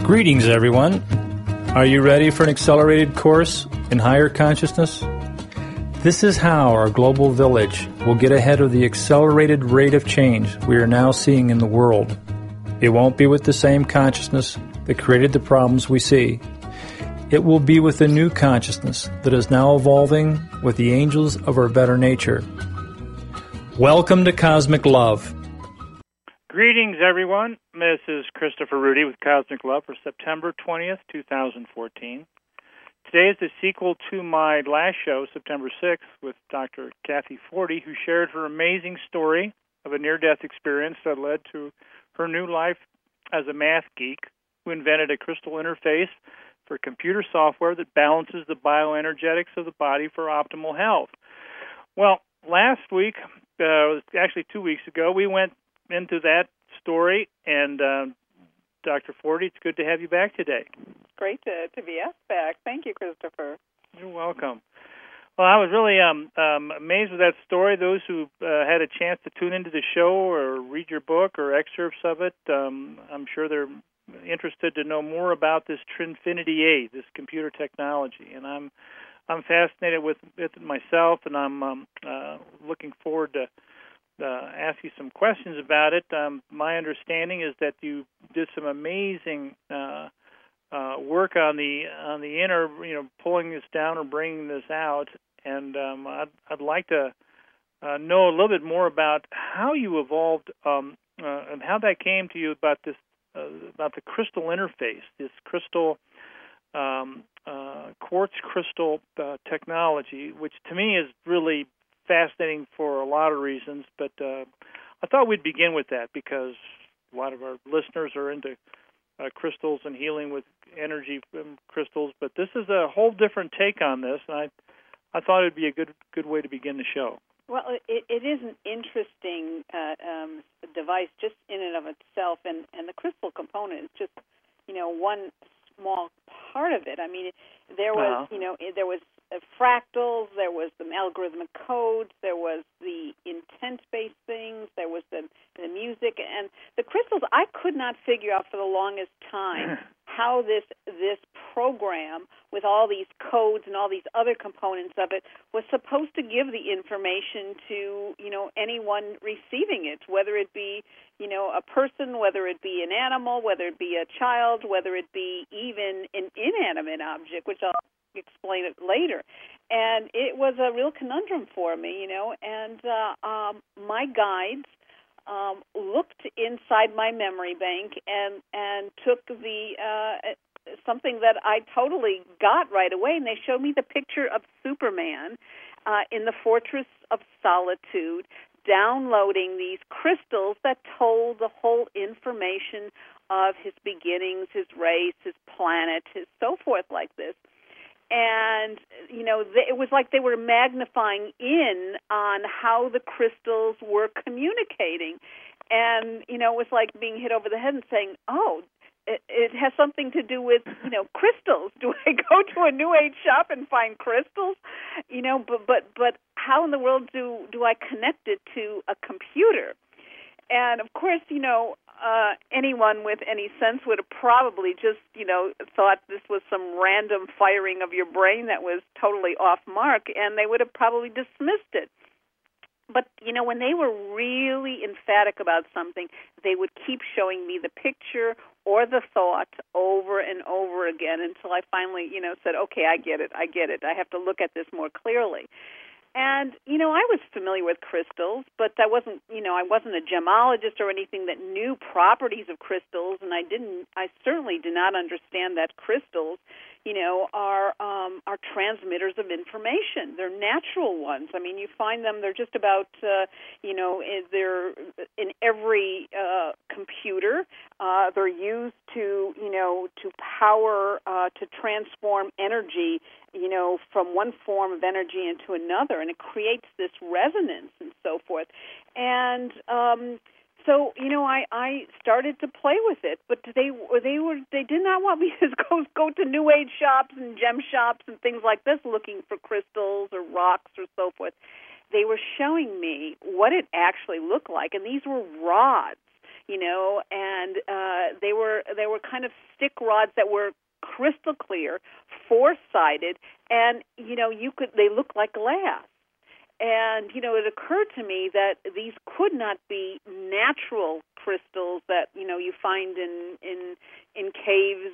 Greetings, everyone. Are you ready for an accelerated course in higher consciousness? This is how our global village will get ahead of the accelerated rate of change we are now seeing in the world. It won't be with the same consciousness that created the problems we see. It will be with a new consciousness that is now evolving with the angels of our better nature. Welcome to Cosmic Love. Greetings, everyone. This is Christopher Rudy with Cosmic Love for September 20th, 2014. Today is the sequel to my last show, September 6th, with Dr. Kathy Forty, who shared her amazing story of a near-death experience that led to her new life as a math geek who invented a crystal interface for computer software that balances the bioenergetics of the body for optimal health. Well, last week, actually 2 weeks ago, we went into that story, and Dr. Forty, it's good to have you back today. Great to be asked back. Thank you, Christopher. You're welcome. Well, I was really amazed with that story. Those who had a chance to tune into the show or read your book or excerpts of it, I'm sure they're interested to know more about this Trinfinity 8, this computer technology, and I'm fascinated with it myself, and I'm looking forward to ask you some questions about it. My understanding is that you did some amazing work on the inner, pulling this down or bringing this out, and I'd like to know a little bit more about how you evolved and how that came to you about this, about the crystal interface, this crystal quartz crystal technology, which to me is really fascinating for a lot of reasons, but I thought we'd begin with that because a lot of our listeners are into crystals and healing with energy from crystals, but this is a whole different take on this, and I thought it would be a good way to begin the show. Well, it is an interesting device just in and of itself, and the crystal component is just, one small part of it. I mean, there was, there was fractals, there was the algorithmic codes, there was the intent-based things, there was the music, and the crystals. I could not figure out for the longest time how this program with all these codes and all these other components of it was supposed to give the information to anyone receiving it, whether it be a person, whether it be an animal, whether it be a child, whether it be even an inanimate object, which I'll explain it later. And it was a real conundrum for me, and my guides looked inside my memory bank and took the something that I totally got right away, and they showed me the picture of Superman in the Fortress of Solitude, downloading these crystals that told the whole information of his beginnings, his race, his planet, his so forth like this. And, it was like they were magnifying in on how the crystals were communicating. And, it was like being hit over the head and saying, oh, it has something to do with, crystals. Do I go to a New Age shop and find crystals? But how in the world do I connect it to a computer? And, of course, anyone with any sense would have probably just, thought this was some random firing of your brain that was totally off mark, and they would have probably dismissed it. But, when they were really emphatic about something, they would keep showing me the picture or the thought over and over again until I finally, said, okay, I get it. I have to look at this more clearly. And, I was familiar with crystals, but I wasn't a gemologist or anything that knew properties of crystals, and I certainly did not understand that crystals, are transmitters of information. They're natural ones. I mean, you find them, they're just about, they're in every computer. They're used to power, to transform energy, from one form of energy into another, and it creates this resonance and so forth. And so, I started to play with it, but they did not want me to go to New Age shops and gem shops and things like this looking for crystals or rocks or so forth. They were showing me what it actually looked like, and these were rods. and they were kind of stick rods that were crystal clear, four-sided, and they looked like glass. And it occurred to me that these could not be natural crystals that you find in caves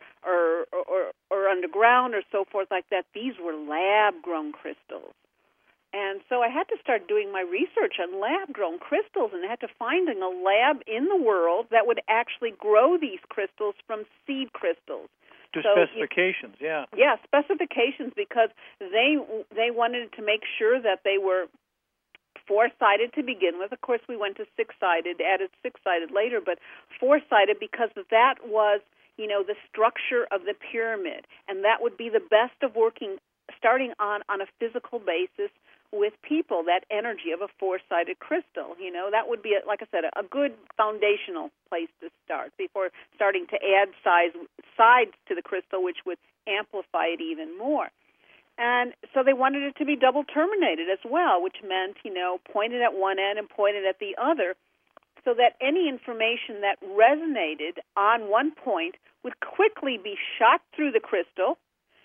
or underground or so forth like that. These were lab-grown crystals. And so I had to start doing my research on lab-grown crystals, and I had to find a lab in the world that would actually grow these crystals from seed crystals. To specifications, yeah. Yeah, specifications, because they wanted to make sure that they were four-sided to begin with. Of course, we went to six-sided, added six-sided later, but four-sided because that was, the structure of the pyramid, and that would be the best of working, starting on a physical basis with people, that energy of a four-sided crystal. That would be, like I said, a good foundational place to start before starting to add sides to the crystal, which would amplify it even more. And so they wanted it to be double terminated as well, which meant, pointed at one end and pointed at the other, so that any information that resonated on one point would quickly be shot through the crystal,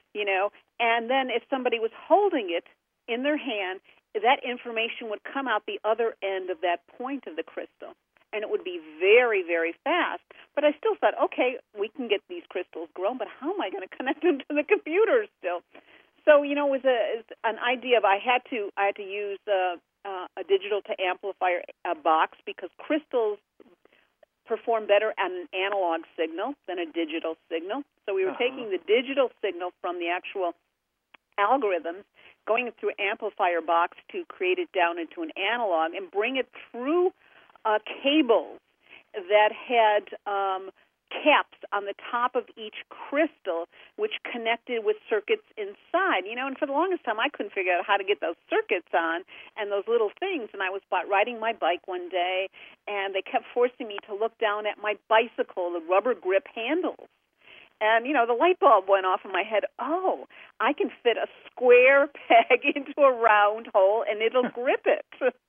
and then if somebody was holding it in their hand, that information would come out the other end of that point of the crystal. And it would be very, very fast. But I still thought, okay, we can get these crystals grown, but how am I going to connect them to the computer still? So, it was an idea of I had to use a digital to amplifier box, because crystals perform better on an analog signal than a digital signal. So we were taking the digital signal from the actual algorithms, going it through amplifier box to create it down into an analog and bring it through cables that had caps on the top of each crystal, which connected with circuits inside. And for the longest time, I couldn't figure out how to get those circuits on and those little things. And I was riding my bike one day, and they kept forcing me to look down at my bicycle, the rubber grip handles. And, the light bulb went off in my head. Oh, I can fit a square peg into a round hole, and it'll grip it.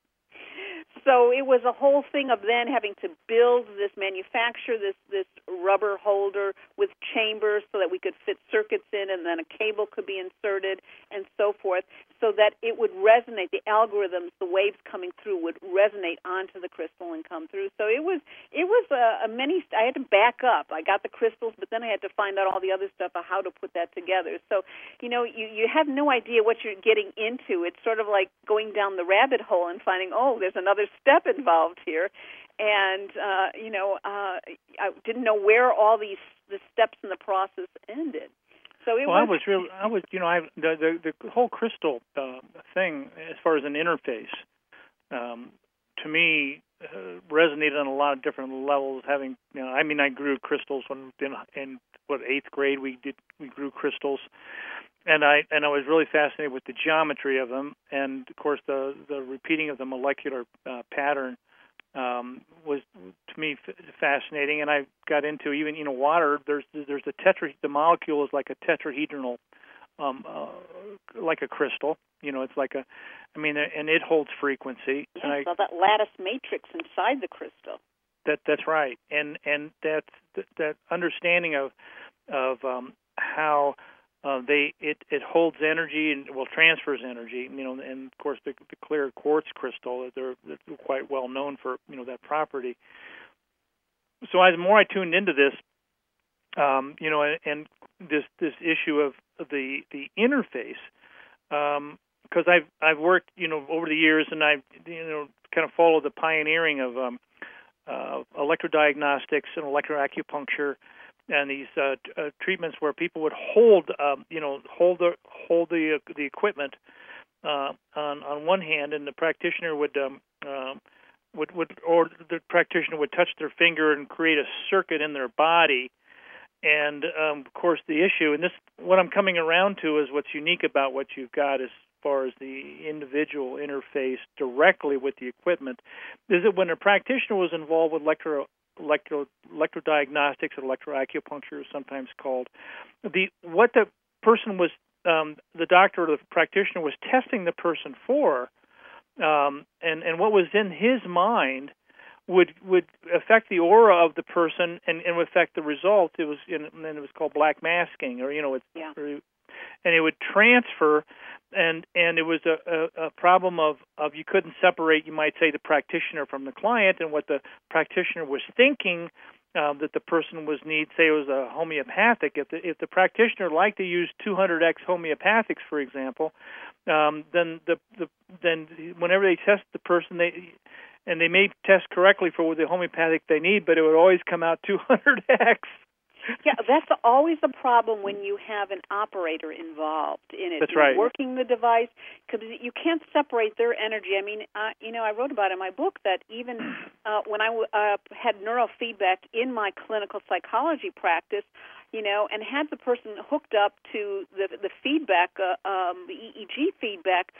So it was a whole thing of then having to manufacture this rubber holder with chambers so that we could fit circuits in, and then a cable could be inserted and so forth, so that it would resonate. The algorithms, the waves coming through would resonate onto the crystal and come through. So it was I had to back up. I got the crystals, but then I had to find out all the other stuff of how to put that together. So, you have no idea what you're getting into. It's sort of like going down the rabbit hole and finding, there's another step involved here. And, I didn't know where all the steps in the process ended. So it was. The whole crystal thing, as far as an interface, to me, resonated on a lot of different levels. I grew crystals when in 8th grade we grew crystals. And I was really fascinated with the geometry of them, and of course the repeating of the molecular pattern was to me fascinating. And I got into even water. There's the molecule is like a tetrahedral, like a crystal. It's like and it holds frequency. Yes, so that lattice matrix inside the crystal. That's right, and that understanding of how it holds energy and transfers energy, and of course the clear quartz crystal, they're quite well known for that property. So as more I tuned into this, and this issue of the interface, because I've worked over the years, and I've kind of followed the pioneering of electrodiagnostics and electroacupuncture. And these treatments where people would hold the equipment on one hand, and the practitioner would touch their finger and create a circuit in their body. And of course, the issue, and this what I'm coming around to, is what's unique about what you've got as far as the individual interface directly with the equipment, is that when a practitioner was involved with electrodiagnostics or electroacupuncture is sometimes called, what the person was, the doctor or the practitioner was testing the person for, and what was in his mind would affect the aura of the person and would affect the result. It was and it was called black masking, or and it would transfer, and it was a problem of you couldn't separate, you might say, the practitioner from the client, and what the practitioner was thinking that the person was say it was a homeopathic. If the practitioner liked to use 200x homeopathics, for example, then whenever they test the person, they may test correctly for the homeopathic they need, but it would always come out 200x. Yeah, that's always a problem when you have an operator involved in it. That's right. Working the device, because you can't separate their energy. I mean, I wrote about in my book that even when I had neurofeedback in my clinical psychology practice, and had the person hooked up to the feedback, the EEG feedback,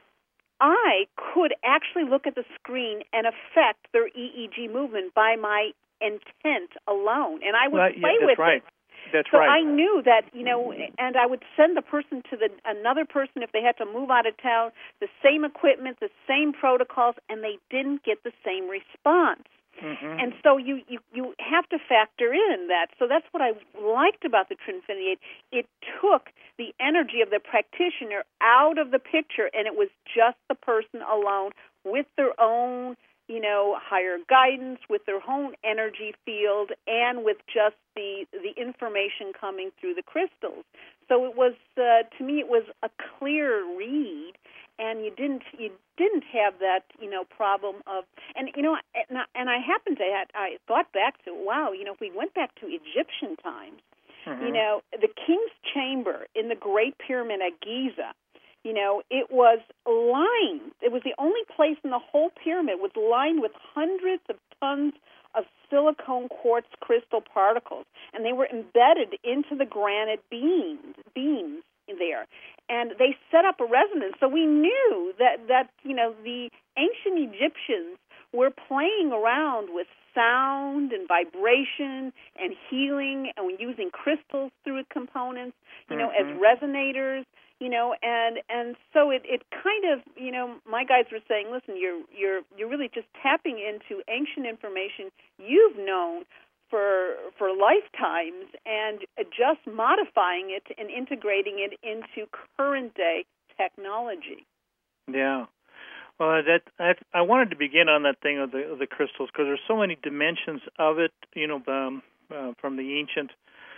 I could actually look at the screen and affect their EEG movement by my intent alone, and I would play with right. it. That's so right. I knew that, and I would send the person to another person if they had to move out of town, the same equipment, the same protocols, and they didn't get the same response. Mm-hmm. And so you have to factor in that. So that's what I liked about the Trinfinity 8. It took the energy of the practitioner out of the picture, and it was just the person alone with their own higher guidance, with their own energy field, and with just the information coming through the crystals. So it was, to me, it was a clear read, and you didn't have that problem of, and I happened to I thought back to, wow, if we went back to Egyptian times, mm-hmm. The King's Chamber in the Great Pyramid at Giza. It was lined. It was the only place in the whole pyramid was lined with hundreds of tons of silicone quartz crystal particles, and they were embedded into the granite beams there. And they set up a resonance. So we knew that the ancient Egyptians were playing around with sound and vibration and healing, and using crystals through components, mm-hmm. as resonators. And so it kind of, my guys were saying, listen, you're really just tapping into ancient information you've known for lifetimes, and just modifying it and integrating it into current day technology. Yeah. Well, I wanted to begin on that thing of the crystals, because there's so many dimensions of it, from the ancient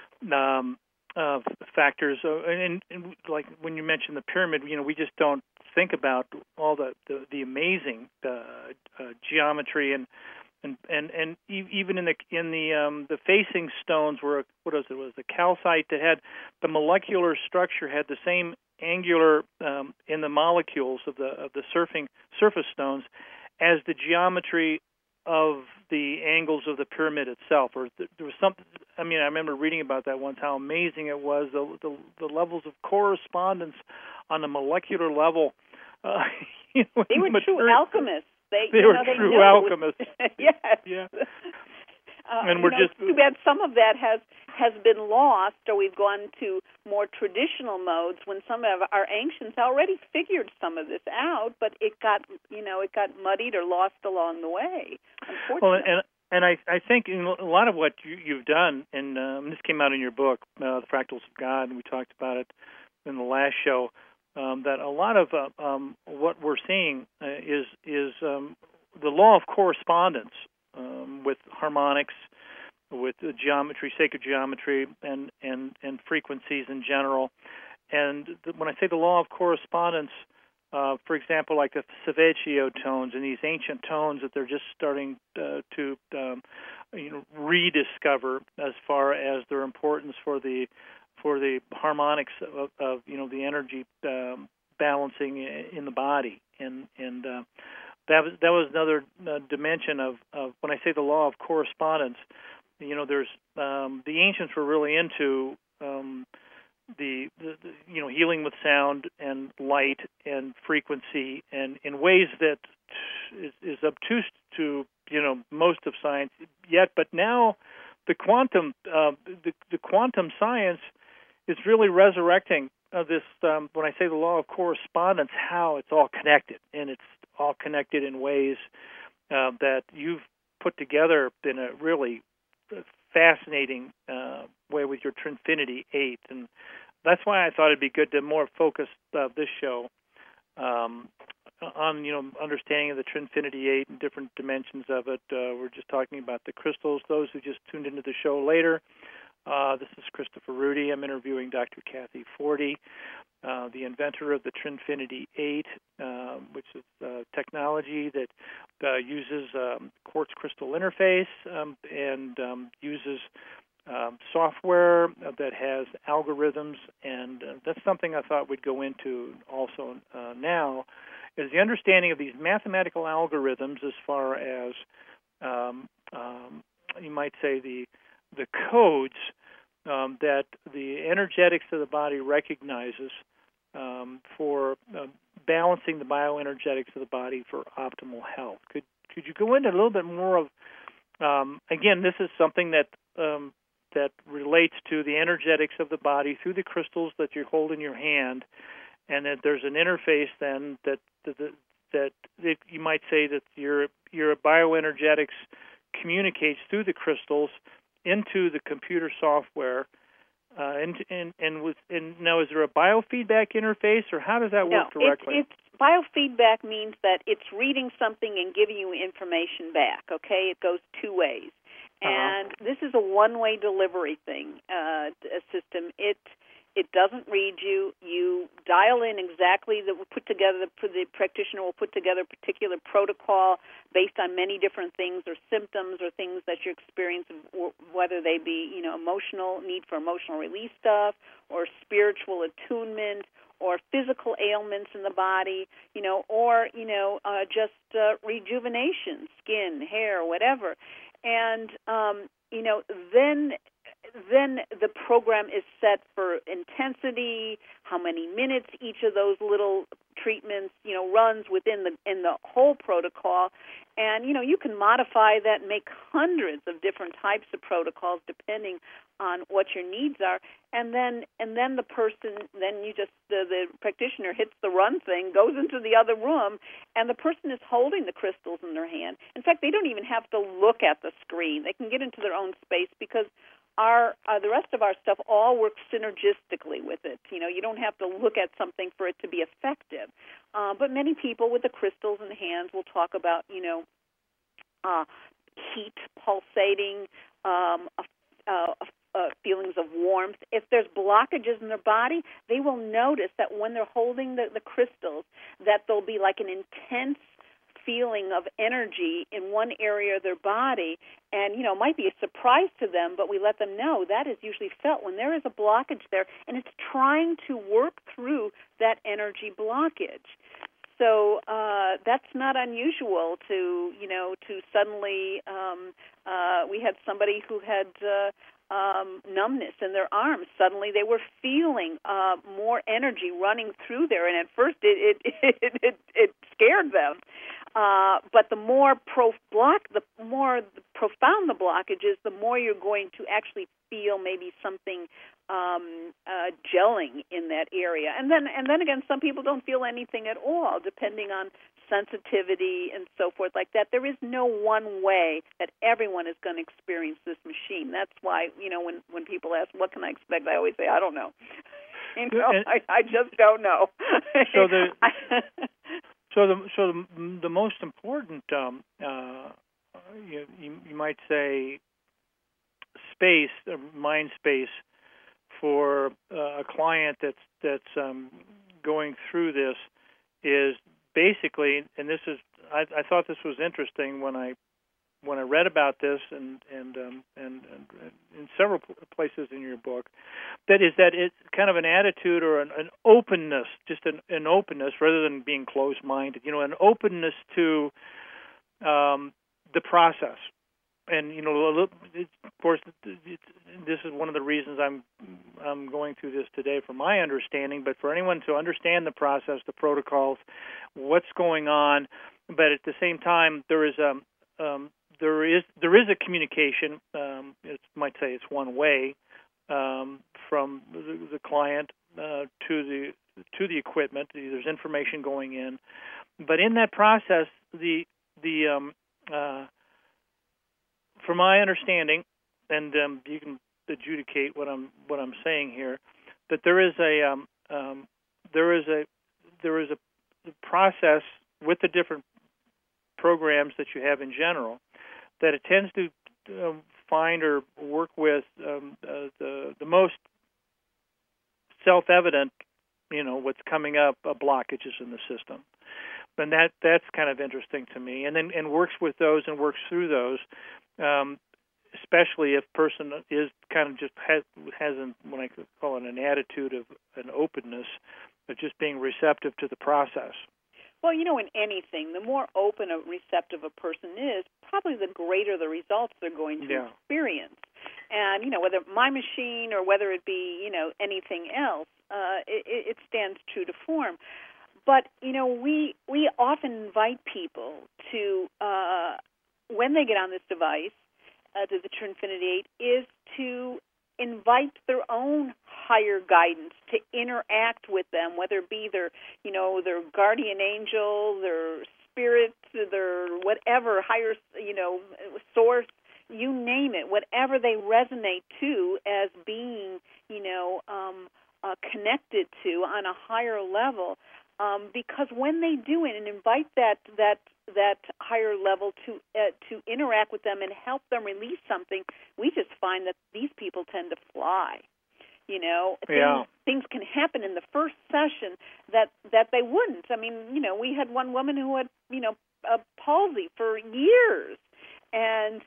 factors, and like when you mentioned the pyramid, we just don't think about all the amazing geometry and even in the facing stones were, what was it? Was the calcite that had the molecular structure, had the same angular in the molecules of the surface stones as the geometry of the angles of the pyramid itself. Or there was something. I mean, I remember reading about that once, how amazing it was, the levels of correspondence on a molecular level. They were true alchemists. They were true alchemists. Yes. Yeah. And we're just too bad some of that has been lost, or we've gone to more traditional modes when some of our ancients already figured some of this out, but it got muddied or lost along the way, unfortunately. Well, and I think in a lot of what you've done, and this came out in your book, The Fractals of God, and we talked about it in the last show, that a lot of what we're seeing is the law of correspondence with harmonics, with geometry, sacred geometry, and frequencies in general. And when I say the law of correspondence, for example, like the Savecchio tones and these ancient tones that they're just starting to rediscover as far as their importance for the harmonics of the energy balancing in the body, and that was another dimension of when I say the law of correspondence. There's the ancients were really into the healing with sound and light and frequency, and in ways that is obtuse to most of science yet. But now the quantum science is really resurrecting this. When I say the law of correspondence, how it's all connected, and it's all connected in ways that you've put together in a really fascinating way with your Trinfinity 8, and that's why I thought it'd be good to more focus this show on understanding of the Trinfinity 8 and different dimensions of it. We're just talking about the crystals. Those who just tuned into the show later, this is Christopher Rudy. I'm interviewing Dr. Kathy Forty, the inventor of the Trinfinity 8, which is technology that uses quartz crystal interface and uses software that has algorithms, and that's something I thought we'd go into also now, is the understanding of these mathematical algorithms as far as, you might say, the codes that the energetics of the body recognizes for balancing the bioenergetics of the body for optimal health. Could you go into a little bit more of, again, this is something that relates to the energetics of the body through the crystals that you hold in your hand, and that there's an interface then that you might say that your bioenergetics communicates through the crystals into the computer software. And now, is there a biofeedback interface, or how does that work directly? It's biofeedback means that it's reading something and giving you information back. Okay, it goes two ways. And this is a one-way delivery system. It doesn't read you. You dial in exactly the practitioner will put together a particular protocol based on many different things or symptoms or things that you're experiencing, whether they be, emotional, need for emotional release stuff, or spiritual attunement, or physical ailments in the body, or just rejuvenation, skin, hair, whatever. And, then the program is set for intensity, how many minutes each of those little treatments, runs in the whole protocol. And, you can modify that and make hundreds of different types of protocols depending on what your needs are. And then the practitioner hits the run thing, goes into the other room, and the person is holding the crystals in their hand. In fact, they don't even have to look at the screen. They can get into their own space because the rest of our stuff all works synergistically with it. You don't have to look at something for it to be effective. But many people with the crystals in hands will talk about, heat pulsating, feelings of warmth. If there's blockages in their body, they will notice that when they're holding the crystals, that there'll be like an intense feeling of energy in one area of their body, and it might be a surprise to them, but we let them know that is usually felt when there is a blockage there, and it's trying to work through that energy blockage. So that's not unusual to suddenly. We had somebody who had numbness in their arms. Suddenly, they were feeling more energy running through there, and at first it scared them. But the more profound the blockage is, the more you're going to actually feel maybe something gelling in that area. And then again, some people don't feel anything at all, depending on sensitivity and so forth like that. There is no one way that everyone is going to experience this machine. That's why, when people ask, what can I expect, I always say, I don't know. I just don't know. So the most important, you might say, space, mind space for a client that's going through this is basically, and this is, I thought this was interesting when I read about this and in several places in your book, that it's kind of an attitude or an openness, just an openness rather than being closed-minded, an openness to the process. And of course, this is one of the reasons I'm going through this today, from my understanding. But for anyone to understand the process, the protocols, what's going on, but at the same time, there is a communication. You might say it's one way from the client to the equipment. There's information going in, but in that process, the from my understanding, and you can adjudicate what I'm saying here, that there is a process with the different programs that you have in general, that it tends to find or work with the most self-evident, what's coming up, blockages in the system. And that's kind of interesting to me. And works with those and works through those, especially if person is kind of just has what I could call an attitude of an openness, of just being receptive to the process. Well, in anything, the more open and receptive a person is, probably the greater the results they're going to experience. And, whether my machine or whether it be, anything else, it stands true to form. But, we often invite people to, when they get on this device, to the Trinfinity 8, is to invite their own higher guidance to interact with them, whether it be their guardian angel, their spirit, their whatever, higher, source, you name it, whatever they resonate to as being, connected to on a higher level. Because when they do it and invite that higher level to interact with them and help them release something, we just find that these people tend to fly. Things can happen in the first session that they wouldn't. I mean, we had one woman who had a palsy for years, and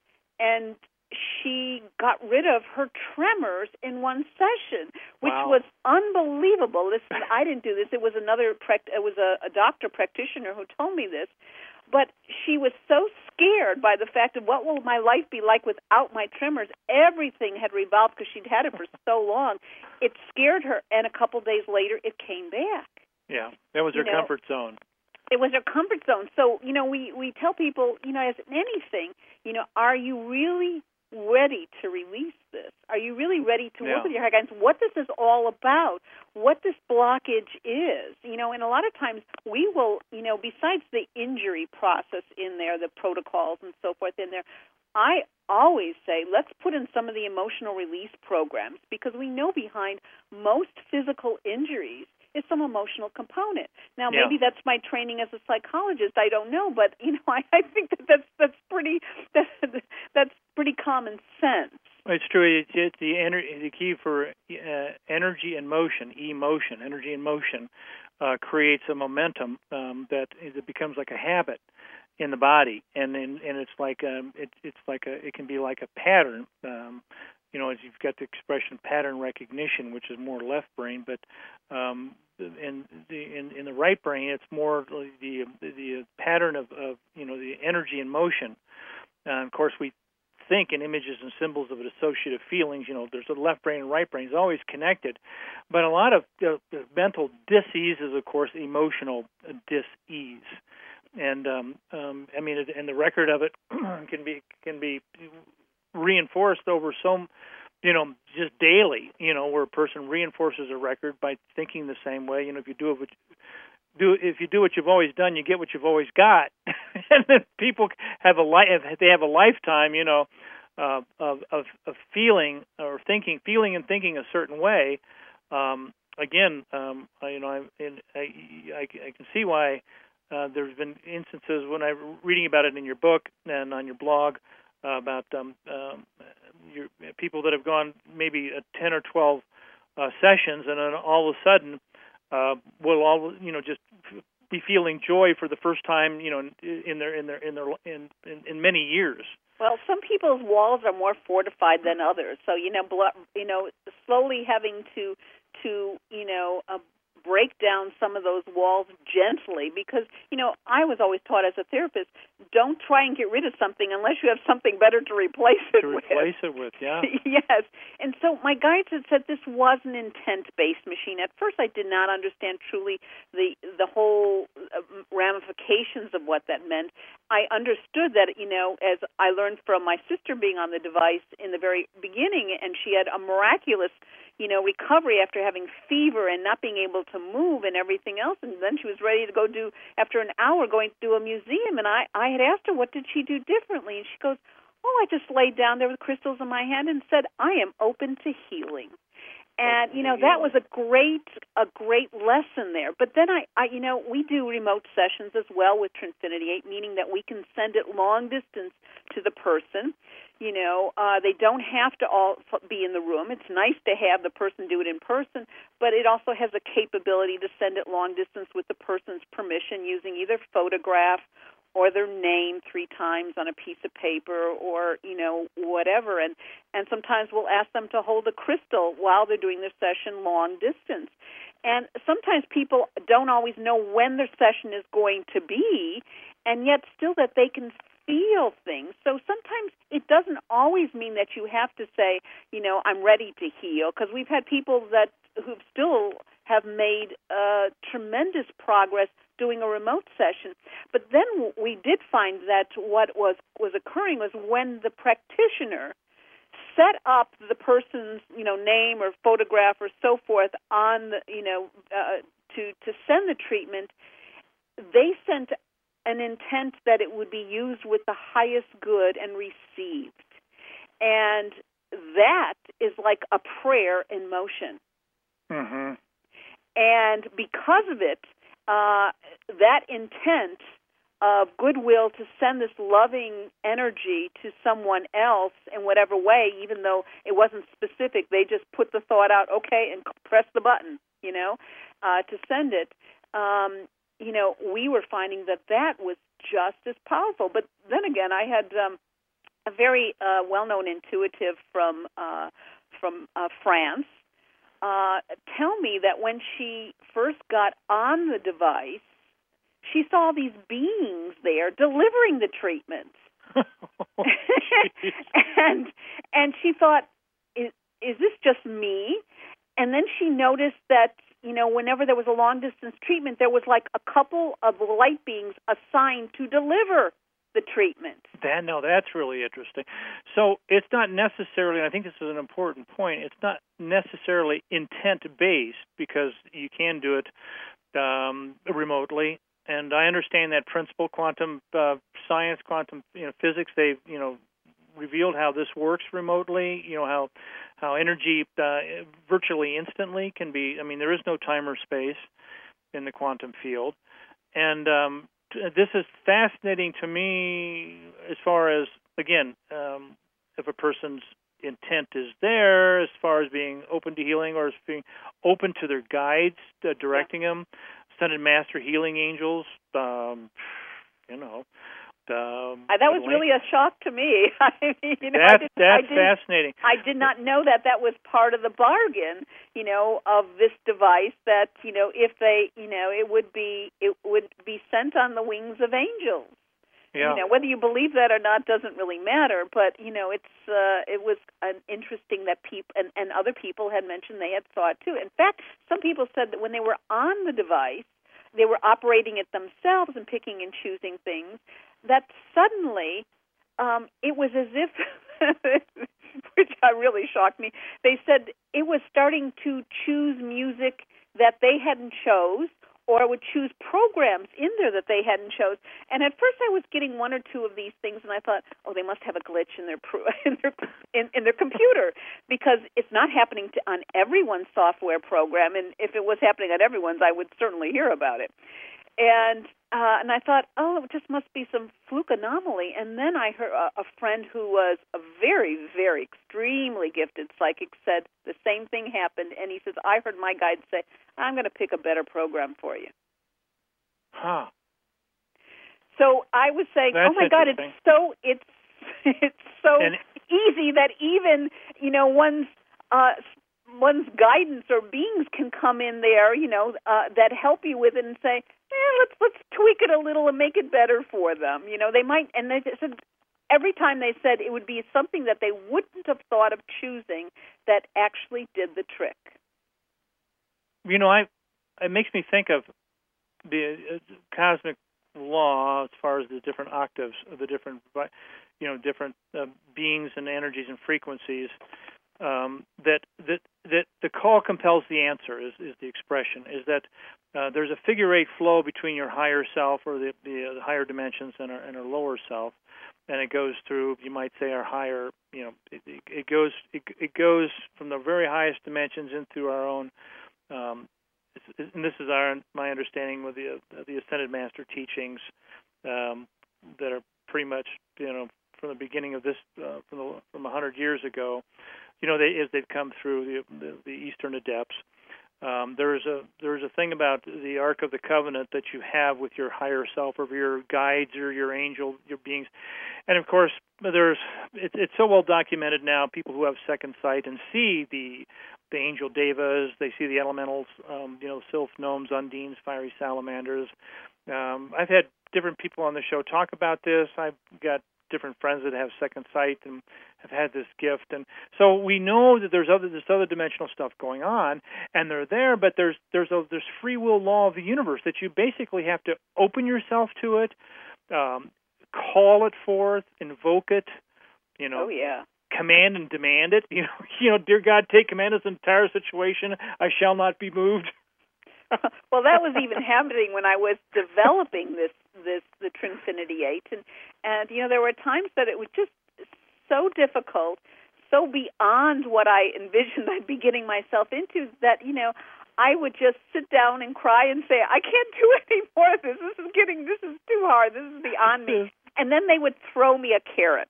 she got rid of her tremors in one session, which was unbelievable. I didn't do this. It was a doctor practitioner who told me this. But she was so scared by the fact of what will my life be like without my tremors. Everything had revolved because she'd had it for so long. It scared her, and a couple days later, it came back. Yeah, that was her comfort zone. It was her comfort zone. So, we tell people, as in anything, are you really ready to release this? Are you really ready to work with your high guidance? What this is all about, what this blockage is, and a lot of times we will, besides the injury process in there, the protocols and so forth in there, I always say let's put in some of the emotional release programs, because we know behind most physical injuries is some emotional component. Now, maybe that's my training as a psychologist. I don't know, but I think that's pretty common sense. It's true. It's the key for energy and motion. Emotion, energy and motion, creates a momentum that it becomes like a habit in the body, and it's like it can be like a pattern. As you've got the expression pattern recognition, which is more left brain, but in the right brain, it's more the pattern of the energy and motion. Of course, we think in images and symbols of associative feelings. There's a left brain and right brain is always connected, but a lot of mental dis-ease is, of course, emotional dis-ease, and and the record of it can be reinforced over just daily, where a person reinforces a record by thinking the same way. If you do what you've always done, you get what you've always got. And then people have they have a lifetime, of feeling or feeling and thinking a certain way. I can see why there's been instances when I'm reading about it in your book and on your blog about your people that have gone maybe 10 or 12 sessions, and then all of a sudden will all just be feeling joy for the first time in many years. Well, some people's walls are more fortified than others, so slowly having to break down some of those walls gently, because I was always taught as a therapist, don't try and get rid of something unless you have something better to replace it with. Yeah. Yes. And so my guides had said this was an intent-based machine. At first I did not understand truly the whole ramifications of what that meant. I understood that, as I learned from my sister being on the device in the very beginning, and she had a miraculous recovery after having fever and not being able to move and everything else. And then she was ready to go after an hour, going to a museum. And I had asked her, what did she do differently? And she goes, I just laid down there with crystals in my hand and said, I am open to healing. And, that was a great lesson there. But then we do remote sessions as well with Trinfinity 8, meaning that we can send it long distance to the person. They don't have to all be in the room. It's nice to have the person do it in person, but it also has a capability to send it long distance with the person's permission using either photograph or their name 3 times on a piece of paper or, whatever. And sometimes we'll ask them to hold a crystal while they're doing their session long distance. And sometimes people don't always know when their session is going to be, and yet still that they can feel things. So sometimes it doesn't always mean that you have to say, I'm ready to heal, because we've had people who still have made tremendous progress doing a remote session. But then we did find that what was occurring was when the practitioner set up the person's name or photograph or so forth on the to send the treatment, they sent an intent that it would be used with the highest good and received. And that is like a prayer in motion. Mm-hmm. And because of it, that intent of goodwill to send this loving energy to someone else in whatever way, even though it wasn't specific, they just put the thought out, okay, and press the button, to send it. We were finding that was just as powerful. But then again, I had a very well-known intuitive from France tell me that when she first got on the device, she saw these beings there delivering the treatment. and she thought, is this just me? And then she noticed that, whenever there was a long-distance treatment, there was like a couple of light beings assigned to deliver the treatment. That's really interesting. So it's not necessarily, and I think this is an important point, it's not necessarily intent-based, because you can do it remotely. And I understand that principle, quantum science, quantum physics, they've revealed how this works remotely, how energy virtually instantly can be, there is no time or space in the quantum field. And this is fascinating to me as far as, again, if a person's intent is there, as far as being open to healing or as being open to their guides directing them, ascended master healing angels, that was really a shock to me. That's fascinating. I did not know that was part of the bargain, of this device. That if they, it would be sent on the wings of angels. Yeah. Whether you believe that or not doesn't really matter. But it was interesting that people and other people had mentioned they had saw it too. In fact, some people said that when they were on the device, they were operating it themselves and picking and choosing things, that suddenly it was as if, which really shocked me, they said it was starting to choose music that they hadn't chose, or would choose programs in there that they hadn't chose. And at first I was getting one or two of these things, and I thought, they must have a glitch in their computer, because it's not happening on everyone's software program, and if it was happening on everyone's, I would certainly hear about it. And I thought, it just must be some fluke anomaly. And then I heard a friend who was a very, very extremely gifted psychic said the same thing happened. And he says, I heard my guide say, I'm going to pick a better program for you. Huh. So I was saying, That's my God, it's so easy that even, one's guidance or beings can come in there, that help you with it and say, let's tweak it a little and make it better for them. They might, and they said every time they said it would be something that they wouldn't have thought of choosing that actually did the trick. It makes me think of the cosmic law as far as the different octaves of the different, different beings and energies and frequencies. that the call compels the answer is the expression, is that there's a figure eight flow between your higher self or the higher dimensions and our lower self, and it goes through, you might say, our higher, it goes from the very highest dimensions into our own, and this is my understanding with the Ascended Master teachings that are pretty much, from the beginning of this, from 100 years ago, as they've come through the Eastern Adepts. There's a thing about the Ark of the Covenant that you have with your higher self, or your guides, or your angel, your beings, and of course it's so well documented now. People who have second sight and see the angel devas, they see the elementals, sylph, gnomes, undines, fiery salamanders. I've had different people on the show talk about this. I've got different friends that have second sight and have had this gift, and so we know that there's this other dimensional stuff going on, and they're there. But there's free will law of the universe that you basically have to open yourself to it, call it forth, invoke it. Oh yeah. Command and demand it. Dear God, take command of this entire situation. I shall not be moved. Well, that was even happening when I was developing the Trinfinity 8, and there were times that it was just so difficult, so beyond what I envisioned I'd be getting myself into, that I would just sit down and cry and say, I can't do any more of this. This is too hard. This is beyond me. And then they would throw me a carrot,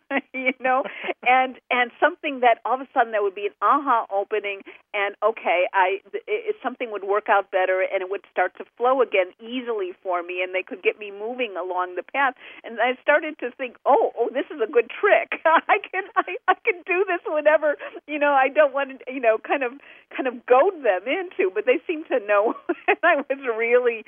and something that all of a sudden there would be an aha opening, and something would work out better, and it would start to flow again easily for me, and they could get me moving along the path. And I started to think, oh, this is a good trick. I can do this whenever I don't want to kind of goad them into, but they seem to know. And I was really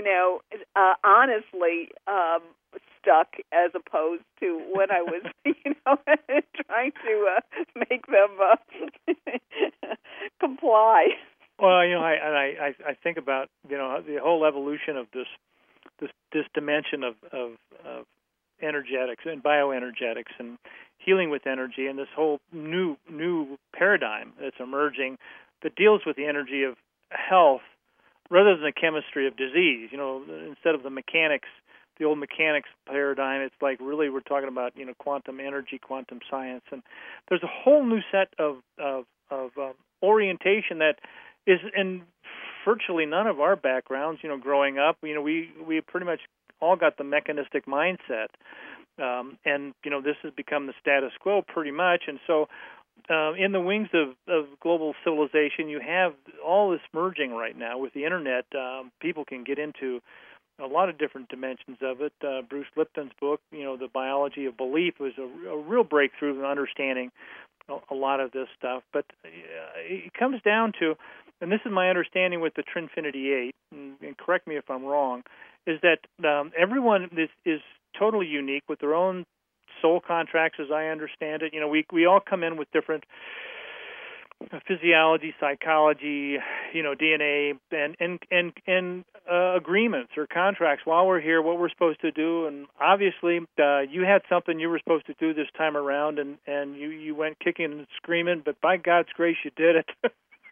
honestly stuck, as opposed to when I was, trying to make them comply. Well, I think about the whole evolution of this dimension of energetics and bioenergetics and healing with energy, and this whole new paradigm that's emerging that deals with the energy of health rather than the chemistry of disease. Instead of the mechanics. The old mechanics paradigm, it's like really we're talking about quantum energy, quantum science, and there's a whole new set of orientation that is in virtually none of our backgrounds. Growing up, we pretty much all got the mechanistic mindset, and this has become the status quo pretty much. And so, in the wings of global civilization, you have all this merging right now with the internet. People can get into a lot of different dimensions of it. Bruce Lipton's book, The Biology of Belief, was a real breakthrough in understanding a lot of this stuff. But it comes down to, and this is my understanding with the Trinfinity 8, and correct me if I'm wrong, is that everyone is totally unique with their own soul contracts, as I understand it. We all come in with different physiology, psychology, DNA, and agreements or contracts while we're here, what we're supposed to do. And obviously, you had something you were supposed to do this time around, and you went kicking and screaming, but by God's grace, you did it.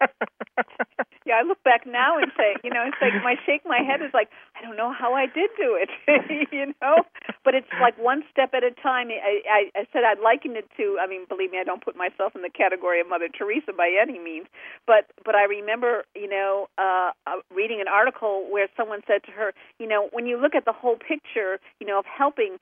Yeah, I look back now and say, it's like I shake my head. It's like, I don't know how I did do it, But it's like one step at a time. I said I'd liken it to, believe me, I don't put myself in the category of Mother Teresa by any means. But I remember, reading an article where someone said to her, when you look at the whole picture, of helping,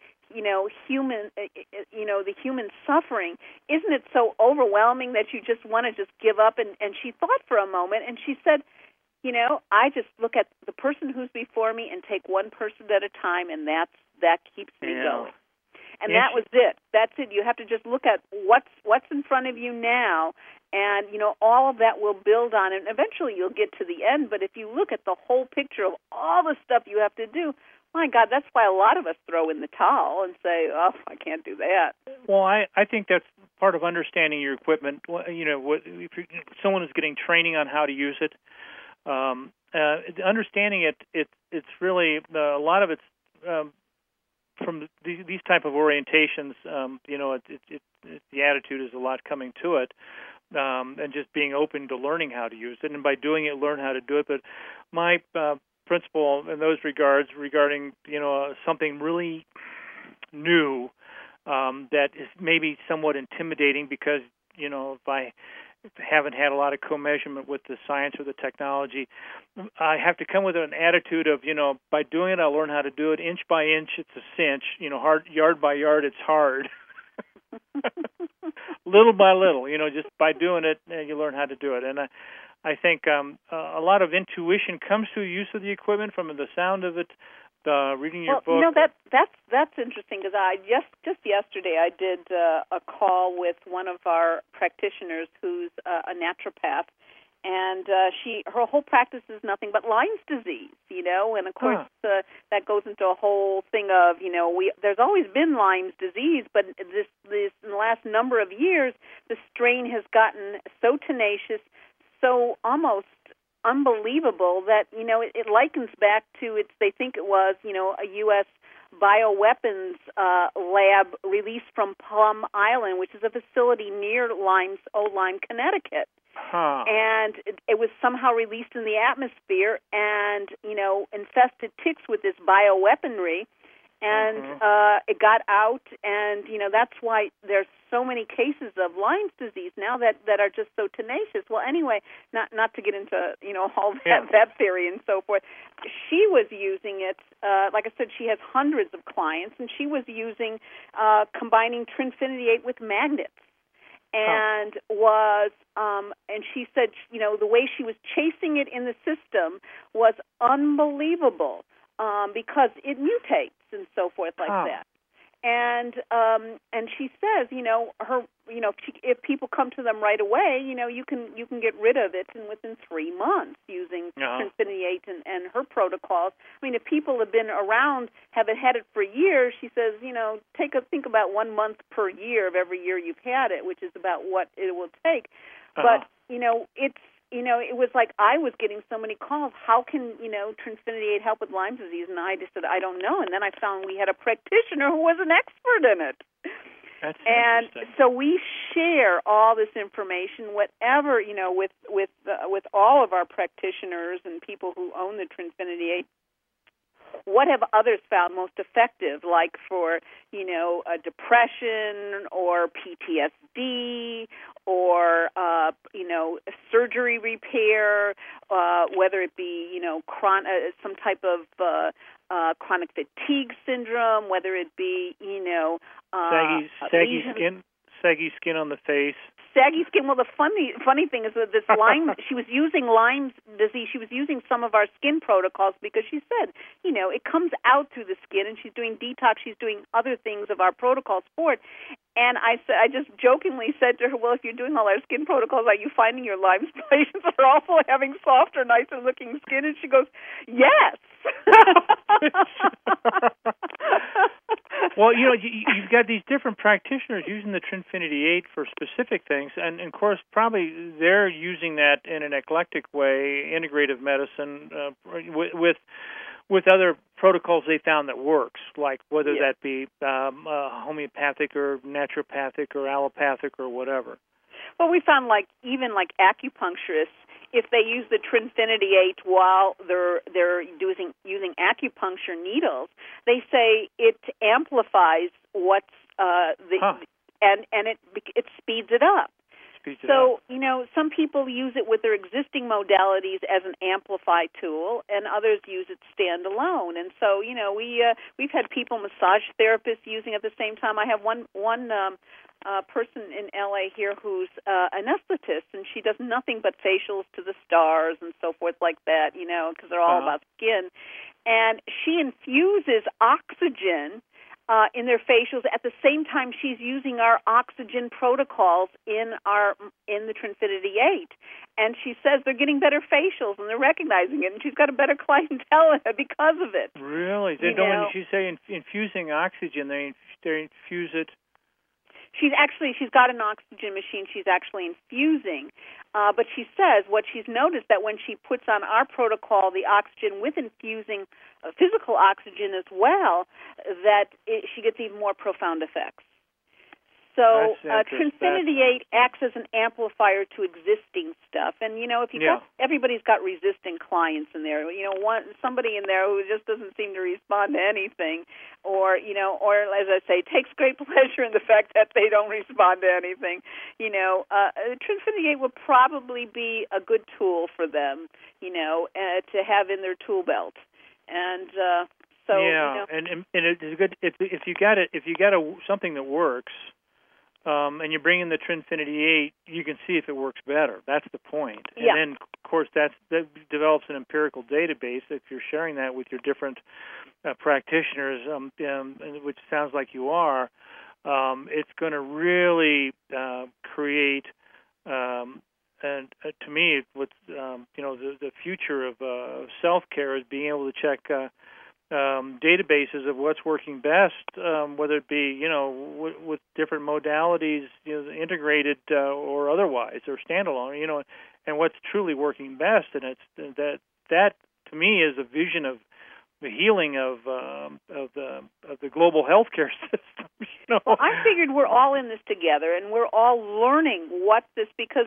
the human suffering, isn't it so overwhelming that you just want to just give up? And she thought for a moment, and she said, I just look at the person who's before me and take one person at a time, and that keeps me going. And that was it. That's it. You have to just look at what's in front of you now, and all of that will build on it. Eventually, you'll get to the end. But if you look at the whole picture of all the stuff you have to do, my God, that's why a lot of us throw in the towel and say, "Oh, I can't do that." Well, I think that's part of understanding your equipment. If someone is getting training on how to use it, understanding it's really a lot of it's from these type of orientations. The attitude is a lot coming to it. and just being open to learning how to use it. And by doing it, learn how to do it. But my principle in those regards, regarding something really new that is maybe somewhat intimidating, because if I haven't had a lot of co-measurement with the science or the technology, I have to come with an attitude of, by doing it, I'll learn how to do it. Inch by inch, it's a cinch. Hard, yard by yard, it's hard. Little by little, just by doing it, you learn how to do it. And I think a lot of intuition comes through use of the equipment, from the sound of it, reading your book. That's interesting, because I just yesterday I did a call with one of our practitioners who's a naturopath, and her whole practice is nothing but Lyme's disease, and of course that goes into a whole thing of there's always been Lyme's disease, but this in the last number of years the strain has gotten so tenacious, so almost unbelievable that it likens back to they think it was a U.S. bioweapons lab released from Plum Island, which is a facility near Lyme, Connecticut. And it was somehow released in the atmosphere and infested ticks with this bioweaponry, and it got out, and that's why there's so many cases of Lyme's disease now that are just so tenacious. Well, anyway, not to get into all that theory and so forth. She was using it. Like I said, she has hundreds of clients, and she was using combining Trinfinity 8 with magnets. And and she said, the way she was chasing it in the system was unbelievable, because it mutates and so forth like that. And she says, if people come to them right away, you can get rid of it, and within 3 months using Trinfinity 8 and her protocols. I mean, if people have been around, haven't had it for years, she says, think about 1 month per year of every year you've had it, which is about what it will take. But it was like I was getting so many calls. How can, Trinfinity 8 help with Lyme disease? And I just said, I don't know. And then I found we had a practitioner who was an expert in it. That's and so we share all this information, whatever, with all of our practitioners and people who own the Trinfinity 8. What have others found most effective, like for, depression or PTSD or, surgery repair, whether it be, some type of chronic fatigue syndrome, whether it be, saggy skin on the face. Saggy skin. Well, the funny thing is that this Lyme, she was using Lyme disease. She was using some of our skin protocols because she said, it comes out through the skin, and she's doing detox. She's doing other things of our protocols for it. And I just jokingly said to her, well, if you're doing all our skin protocols, are you finding your Lyme patients are also having softer, nicer looking skin? And she goes, yes. Well, you've got these different practitioners using the Trinfinity 8 for specific things, and of course, probably they're using that in an eclectic way, integrative medicine, with other protocols they found that works, like whether that be homeopathic or naturopathic or allopathic or whatever. Well, we found even acupuncturists, if they use the Trinfinity 8 while they're using acupuncture needles, they say it amplifies what's and it speeds it up. So, some people use it with their existing modalities as an amplify tool, and others use it standalone. And so, we've had people, massage therapists, using it at the same time. I have one person in LA here who's an anesthetist, and she does nothing but facials to the stars and so forth like that, because they're all about skin. And she infuses oxygen in their facials at the same time she's using our oxygen protocols in the Trinfinity 8. And she says they're getting better facials, and they're recognizing it, and she's got a better clientele because of it. Really? When you say infusing oxygen, they infuse it. She's got an oxygen machine she's actually infusing, but she says what she's noticed that when she puts on our protocol the oxygen with infusing physical oxygen as well, that she gets even more profound effects. So Trinfinity 8 acts as an amplifier to existing stuff, and if you got, everybody's got resistant clients in there. Somebody in there who just doesn't seem to respond to anything, or as I say, takes great pleasure in the fact that they don't respond to anything. Trinfinity 8 would probably be a good tool for them, to have in their tool belt, and. And it's good if you got something that works, and you bring in the Trinfinity 8, you can see if it works better. That's the point. Yeah. And then, of course, that develops an empirical database. If you're sharing that with your different practitioners, which sounds like you are, it's going to really create. And to me, what's the future of self-care is being able to check. Databases of what's working best, whether it be with different modalities, integrated or otherwise, or standalone, and what's truly working best, and it's that to me is a vision of the healing of the global healthcare system. Well, I figured we're all in this together, and we're all learning what this because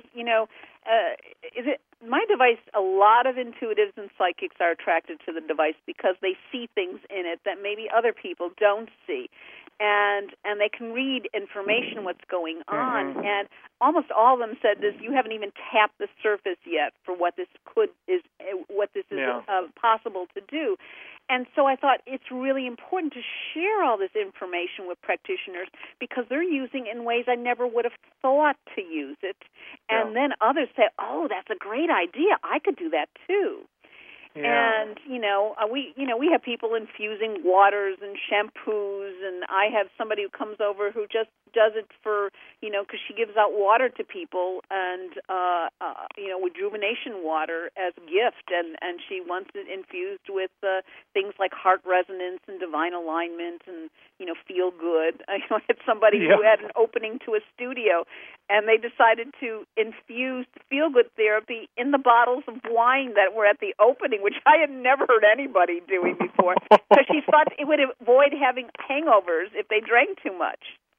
my device, a lot of intuitives and psychics are attracted to the device because they see things in it that maybe other people don't see. And they can read information, what's going on. Mm-hmm. And almost all of them said this, you haven't even tapped the surface yet for what this is possible to do. And so I thought it's really important to share all this information with practitioners because they're using it in ways I never would have thought to use it. And then others say, oh, that's a great idea. I could do that too. Yeah. And we have people infusing waters and shampoos, and I have somebody who comes over who just does it for because she gives out water to people and rejuvenation water as a gift, and she wants it infused with things like heart resonance and divine alignment and feel good. I had somebody who had an opening to a studio, and they decided to infuse feel-good therapy in the bottles of wine that were at the opening, which I had never heard anybody doing before, because she thought it would avoid having hangovers if they drank too much.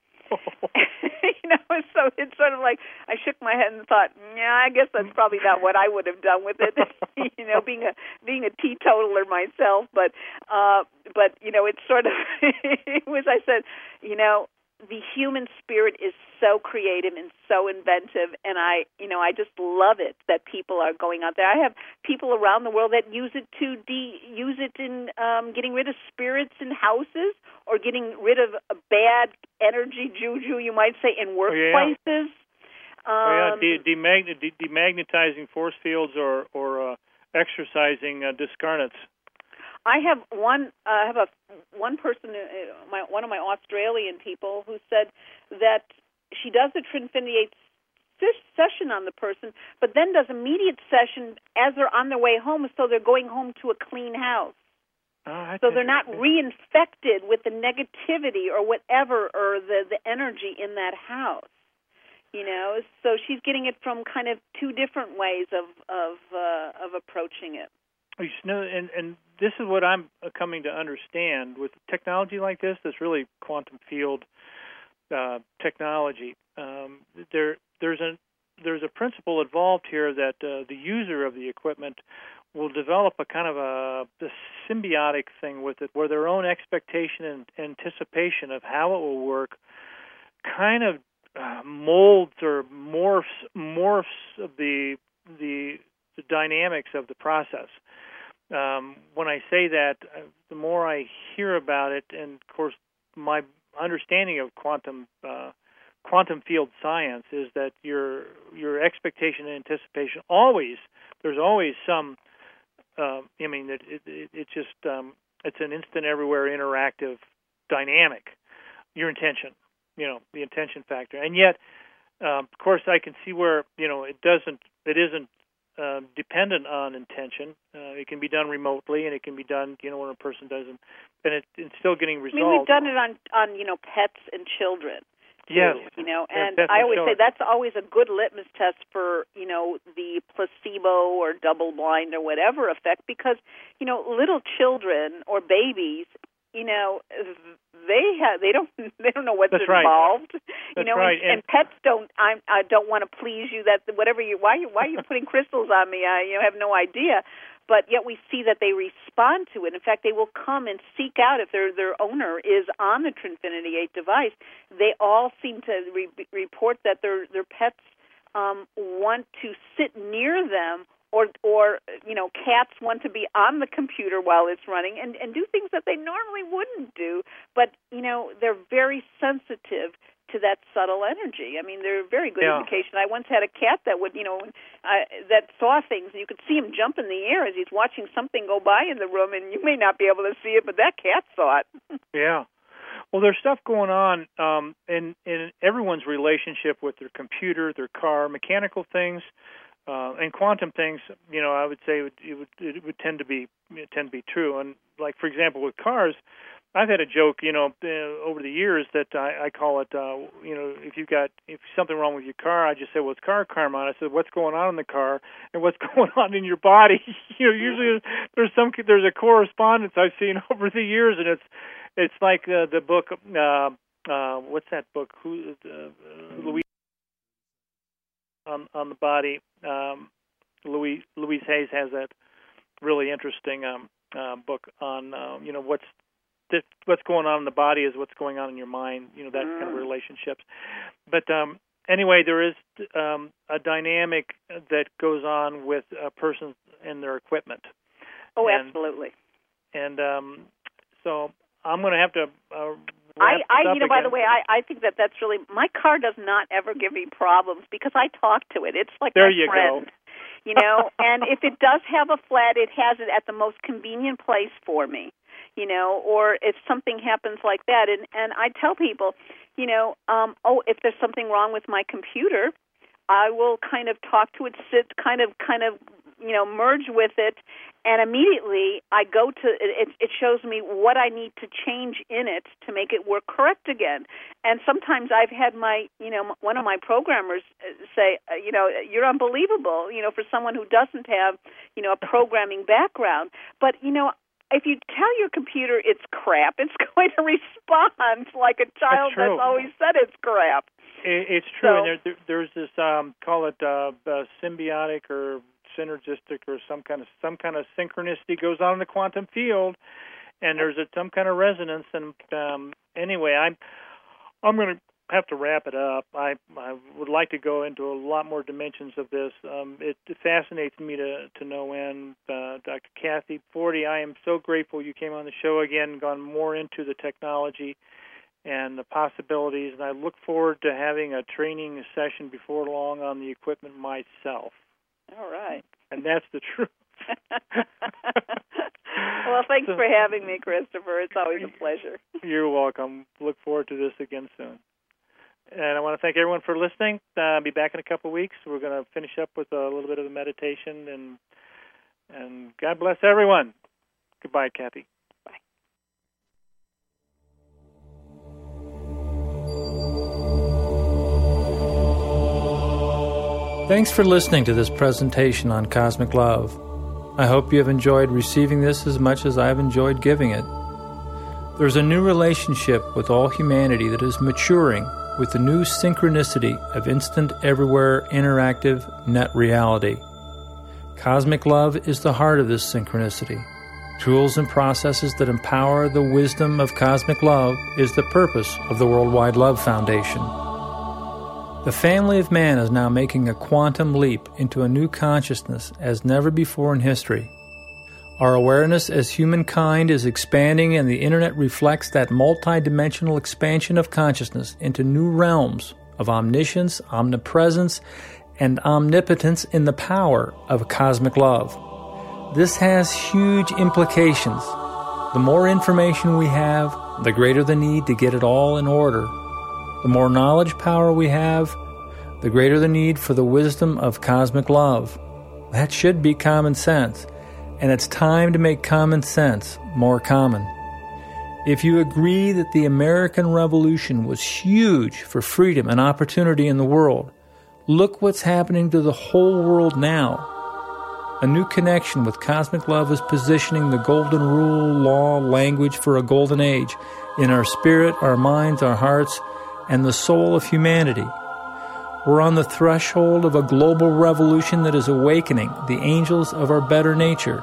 So it's sort of like I shook my head and thought, I guess that's probably not what I would have done with it. Being a teetotaler myself, but it's sort of it was. I said, the human spirit is so creative and so inventive, and I just love it that people are going out there. I have people around the world that use it in getting rid of spirits in houses or getting rid of a bad energy, juju, you might say, in workplaces. Demagnetizing force fields or exercising discarnates. I have one person, one of my Australian people, who said that she does the Trinfinity 8 session on the person, but then does immediate session as they're on their way home, so they're going home to a clean house. So they're not reinfected with the negativity or whatever, or the energy in that house. So she's getting it from kind of two different ways of approaching it. And this is what I'm coming to understand with technology like this. That's really quantum field technology. There's a principle involved here that the user of the equipment will develop a kind of a symbiotic thing with it, where their own expectation and anticipation of how it will work kind of molds or morphs the dynamics of the process. When I say that, the more I hear about it, and of course my understanding of quantum field science is that your expectation and anticipation there's always some. It's just it's an instant, everywhere, interactive dynamic. Your intention, the intention factor, and yet, of course, I can see where it isn't dependent on intention. It can be done remotely, and it can be done, when a person doesn't, and it's still getting resolved. We've done it on pets and children. Yes. And I always say that's always a good litmus test for, the placebo or double blind or whatever effect, because, little children or babies they don't know what's That's involved. That's right. And pets don't want to please you. That whatever why are you putting crystals on me? I have no idea. But yet we see that they respond to it. In fact, they will come and seek out if their owner is on the Trinfinity 8 device. They all seem to report that their pets want to sit near them, or cats want to be on the computer while it's running and do things that they normally wouldn't do. But they're very sensitive to that subtle energy. I mean, they're a very good indication. I once had a cat that would, that saw things, and you could see him jump in the air as he's watching something go by in the room, and you may not be able to see it, but that cat saw it. Yeah. Well, there's stuff going on in everyone's relationship with their computer, their car, mechanical things, and quantum things. I would say it would tend to be true. And like, for example, with cars, I've had a joke, over the years that I call it, if something wrong with your car, I just say, well, it's car karma. And I said, what's going on in the car and what's going on in your body? Usually there's a correspondence I've seen over the years, and it's like the book, what's that book? Louise on the body. Louise Hayes has that really interesting book on what's going on in the body is what's going on in your mind, that kind of relationships. But anyway, there is a dynamic that goes on with a person and their equipment. Oh, absolutely. And so I'm going to have to by the way, I think that's really, my car does not ever give me problems because I talk to it. It's like there my you friend. Go. And if it does have a flat, it has it at the most convenient place for me. Or if something happens like that. And I tell people, if there's something wrong with my computer, I will kind of talk to it, sit, kind of, merge with it, and immediately I go to it. It shows me what I need to change in it to make it work correct again. And sometimes I've had one of my programmers say, you're unbelievable, for someone who doesn't have, a programming background. But, if you tell your computer it's crap, it's going to respond like a child that's always said it's crap. It's true, and there's this call it symbiotic or synergistic or some kind of synchronicity goes on in the quantum field, and there's some kind of resonance. And anyway, I'm going to have to wrap it up. I would like to go into a lot more dimensions of this. It fascinates me to no end. Dr. Kathy Forty, I am so grateful you came on the show again, gone more into the technology and the possibilities, and I look forward to having a training session before long on the equipment myself. All right. And that's the truth. Well, thanks for having me, Christopher. It's always a pleasure. You're welcome. Look forward to this again soon. And I want to thank everyone for listening. I'll be back in a couple of weeks. We're going to finish up with a little bit of the meditation, and God bless everyone. Goodbye, Kathy. Bye. Thanks for listening to this presentation on Cosmic Love. I hope you have enjoyed receiving this as much as I have enjoyed giving it. There's a new relationship with all humanity that is maturing with the new synchronicity of instant, everywhere, interactive net reality. Cosmic Love is the heart of this synchronicity. Tools and processes that empower the wisdom of Cosmic Love is the purpose of the Worldwide Love Foundation. The family of man is now making a quantum leap into a new consciousness as never before in history. Our awareness as humankind is expanding, and the Internet reflects that multidimensional expansion of consciousness into new realms of omniscience, omnipresence, and omnipotence in the power of cosmic love. This has huge implications. The more information we have, the greater the need to get it all in order. The more knowledge power we have, the greater the need for the wisdom of cosmic love. That should be common sense. And it's time to make common sense more common. If you agree that the American Revolution was huge for freedom and opportunity in the world, look what's happening to the whole world now. A new connection with cosmic love is positioning the golden rule, law, language for a golden age in our spirit, our minds, our hearts, and the soul of humanity. We're on the threshold of a global revolution that is awakening the angels of our better nature.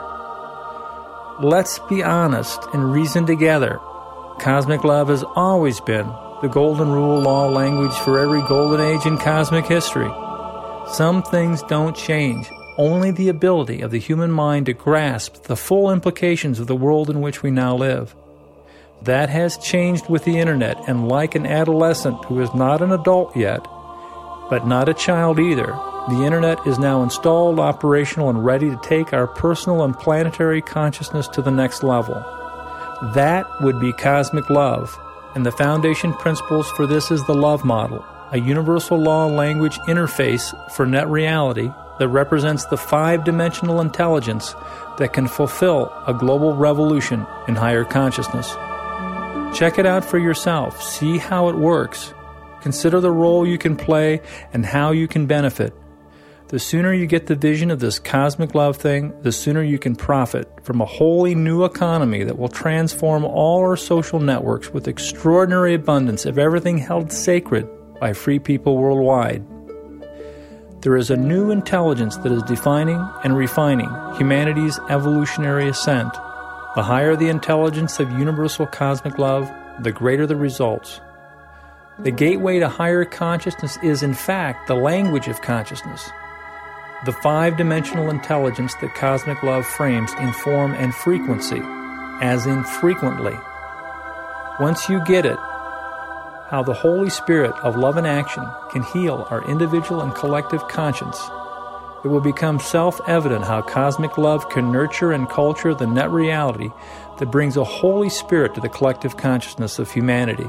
Let's be honest and reason together. Cosmic love has always been the golden rule, law, language for every golden age in cosmic history. Some things don't change. Only the ability of the human mind to grasp the full implications of the world in which we now live. That has changed with the internet, and like an adolescent who is not an adult yet, but not a child either, the internet is now installed, operational, and ready to take our personal and planetary consciousness to the next level. That would be cosmic love, and the foundation principles for this is the love model, a universal law language interface for net reality that represents the 5-dimensional intelligence that can fulfill a global revolution in higher consciousness. Check it out for yourself. See how it works. Consider the role you can play and how you can benefit. The sooner you get the vision of this cosmic love thing, the sooner you can profit from a wholly new economy that will transform all our social networks with extraordinary abundance of everything held sacred by free people worldwide. There is a new intelligence that is defining and refining humanity's evolutionary ascent. The higher the intelligence of universal cosmic love, the greater the results. The gateway to higher consciousness is, in fact, the language of consciousness. The 5-dimensional intelligence that cosmic love frames in form and frequency, as in frequently. Once you get it, how the Holy Spirit of love and action can heal our individual and collective conscience, it will become self-evident how cosmic love can nurture and culture the net reality that brings a Holy Spirit to the collective consciousness of humanity.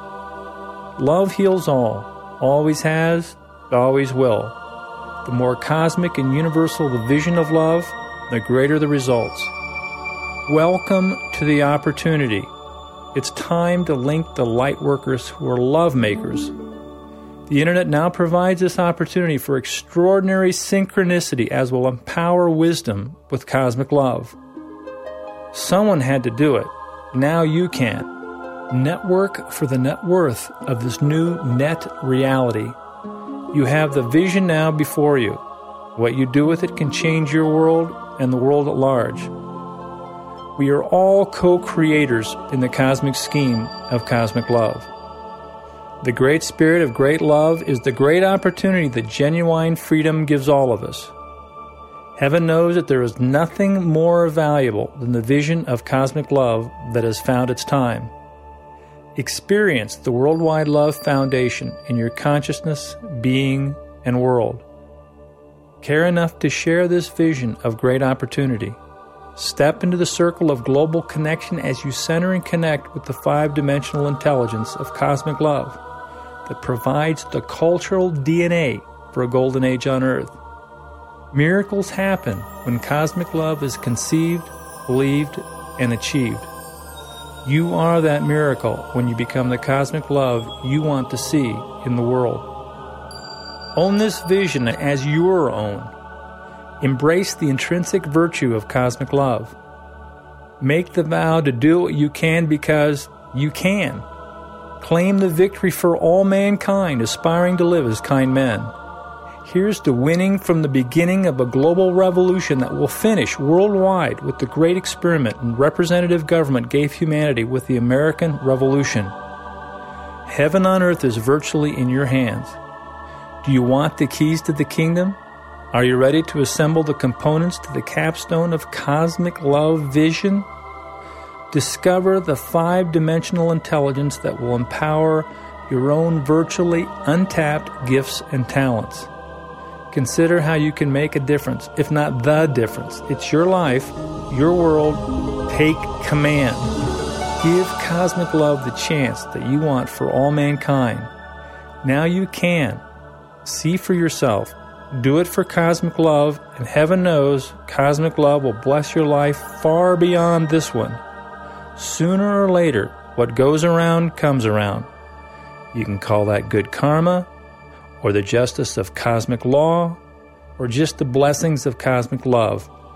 Love heals all, always has, always will. The more cosmic and universal the vision of love, the greater the results. Welcome to the opportunity. It's time to link the light workers who are love makers. The internet now provides this opportunity for extraordinary synchronicity as will empower wisdom with cosmic love. Someone had to do it. Now you can. Network for the net worth of this new net reality. You have the vision now before you. What you do with it can change your world and the world at large. We are all co-creators in the cosmic scheme of cosmic love. The great spirit of great love is the great opportunity that genuine freedom gives all of us. Heaven knows that there is nothing more valuable than the vision of cosmic love that has found its time. Experience the Worldwide Love Foundation in your consciousness, being, and world. Care enough to share this vision of great opportunity. Step into the circle of global connection as you center and connect with the 5-dimensional intelligence of cosmic love that provides the cultural DNA for a golden age on Earth. Miracles happen when cosmic love is conceived, believed, and achieved. You are that miracle when you become the cosmic love you want to see in the world. Own this vision as your own. Embrace the intrinsic virtue of cosmic love. Make the vow to do what you can because you can. Claim the victory for all mankind aspiring to live as kind men. Here's to winning from the beginning of a global revolution that will finish worldwide with the great experiment and representative government gave humanity with the American Revolution. Heaven on earth is virtually in your hands. Do you want the keys to the kingdom? Are you ready to assemble the components to the capstone of cosmic love vision? Discover the 5-dimensional intelligence that will empower your own virtually untapped gifts and talents. Consider how you can make a difference, if not the difference. It's your life, your world. Take command. Give cosmic love the chance that you want for all mankind. Now you can. See for yourself. Do it for cosmic love, and heaven knows cosmic love will bless your life far beyond this one. Sooner or later, what goes around comes around. You can call that good karma, or the justice of cosmic law, or just the blessings of cosmic love.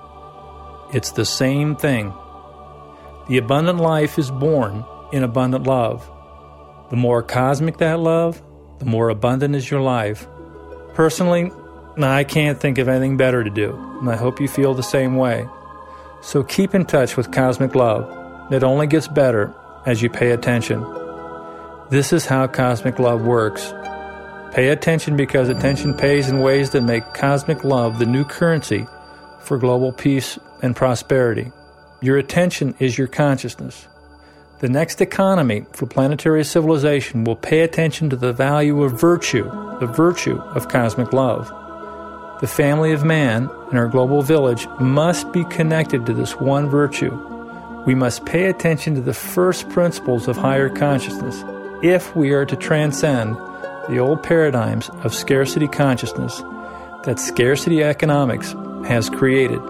It's the same thing. The abundant life is born in abundant love. The more cosmic that love, the more abundant is your life. Personally, I can't think of anything better to do, and I hope you feel the same way. So keep in touch with cosmic love. It only gets better as you pay attention. This is how cosmic love works. Pay attention because attention pays in ways that make cosmic love the new currency for global peace and prosperity. Your attention is your consciousness. The next economy for planetary civilization will pay attention to the value of virtue, the virtue of cosmic love. The family of man and our global village must be connected to this one virtue. We must pay attention to the first principles of higher consciousness if we are to transcend the old paradigms of scarcity consciousness that scarcity economics has created.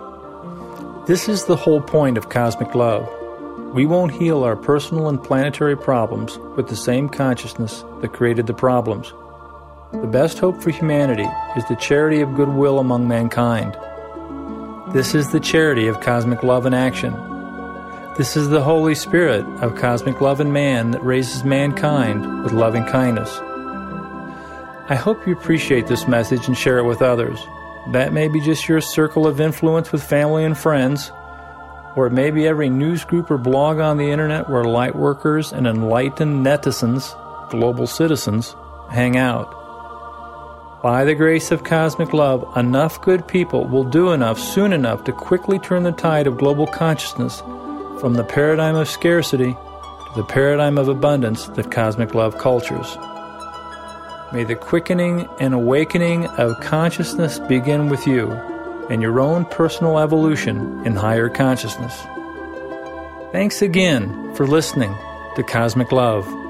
This is the whole point of cosmic love. We won't heal our personal and planetary problems with the same consciousness that created the problems. The best hope for humanity is the charity of goodwill among mankind. This is the charity of cosmic love in action. This is the Holy Spirit of cosmic love in man that raises mankind with loving kindness. I hope you appreciate this message and share it with others. That may be just your circle of influence with family and friends, or it may be every news group or blog on the internet where light workers and enlightened netizens, global citizens, hang out. By the grace of cosmic love, enough good people will do enough soon enough to quickly turn the tide of global consciousness from the paradigm of scarcity to the paradigm of abundance that cosmic love cultures. May the quickening and awakening of consciousness begin with you and your own personal evolution in higher consciousness. Thanks again for listening to Cosmic Love.